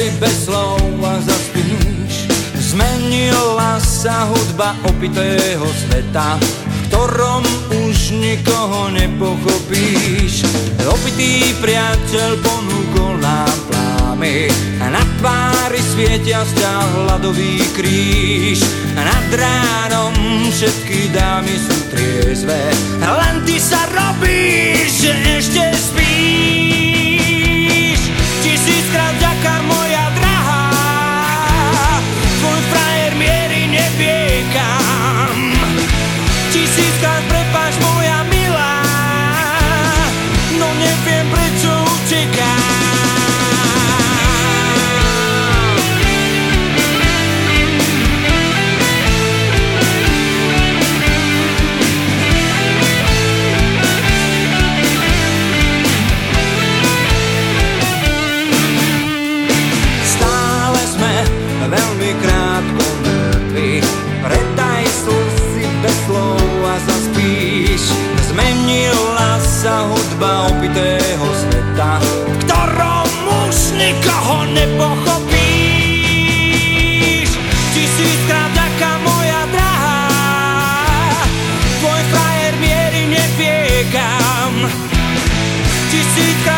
si bez slov a zaspíš. Zmenila sa hudba opitého sveta, v ktorom už nikoho nepochopíš. Opitý priateľ ponúkol nám plámy, na tvári svietia sťa hladový kríž. Nad ránom všetky dámy sú triezve, len ty sa robíš, že ešte spíš. Tisíckrát vďaka, moja drahá, tvoj frajer mierí nevie kam. Tisíckrát prepáč, moja milá, no neviem prečo utekám. Veľmi krátko mŕtvy, predaj slzy bez slov a zaspíš. Zmenila sa hudba opitého sveta, v ktorom už nikoho nepochopíš. Tisíckrát vďaka, moja drahá, tvoj frajer mierí nevie kam. Tisíckrát